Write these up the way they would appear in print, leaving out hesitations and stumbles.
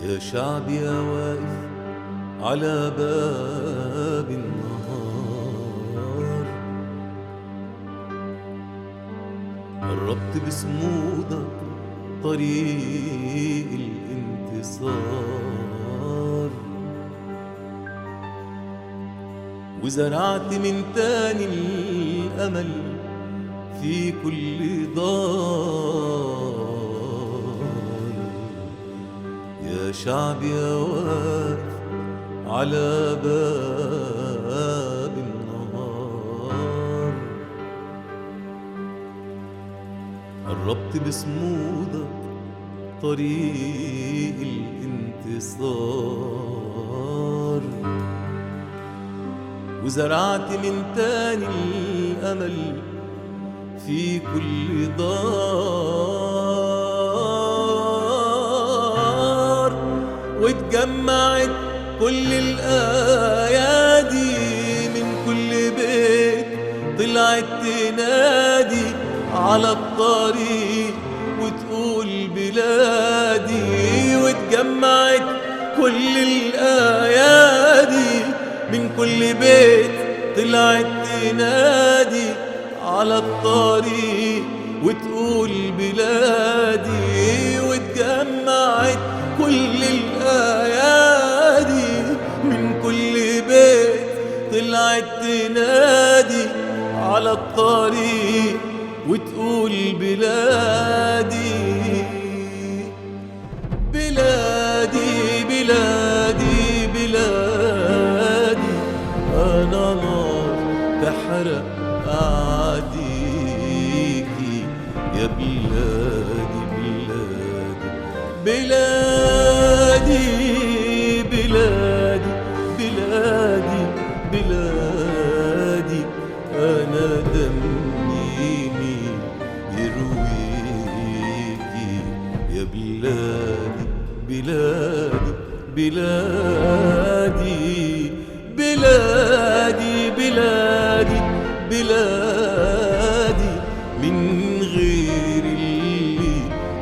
يا شعب يا واقف على باب النهار، قربت بصمودك طريق الانتصار، وزرعت من تاني الأمل في كل دار. يا شعب يا واقف على باب النهار، قربت بصمودك طريق الانتصار، وزرعت من تاني الأمل في كل دار، واتجمعت كل الأيادي من كل بيت، طلعت تنادي على الطريق وتقول بلادي. واتجمعت كل الأيادي من كل بيت، طلعت تنادي على الطريق وتقول بلادي. واتجمعت كل الأيادي من كل بيت، طلعت تنادي على الطريق وتقول بلادي. بلادي بلادي بلادي، أنا نار تحرق أعاديكي يا بلادي. بلادي بلادي بلادي بلادي، أنا دمي مين يرويكي يا بلادي. بلادي بلادي بلادي بلادي بلادي، من غير اللي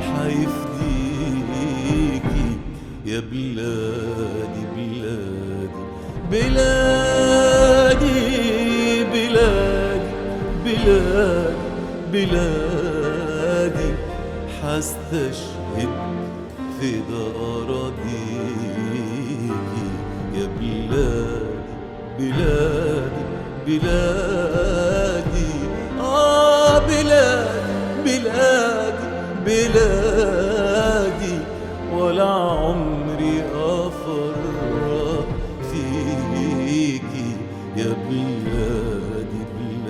حيفديكي يا بلادي. بلادي بلادي بلادي بلادي، حستشهد في أراضيكي يا بلادي. بلادي بلادي بلادي بلادي بلادي، ولا عمري أفرط فيكي يا بلادي.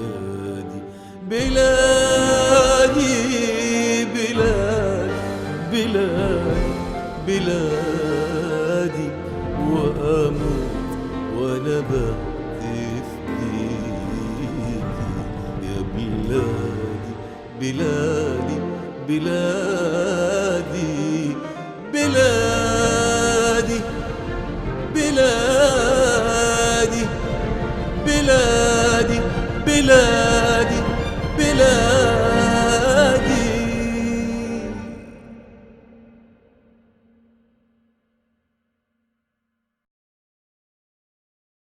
بلادي بلادي بلادي بلادي، وأموت وأنا بهتف بيكي يا بلادي. بلادي بلادي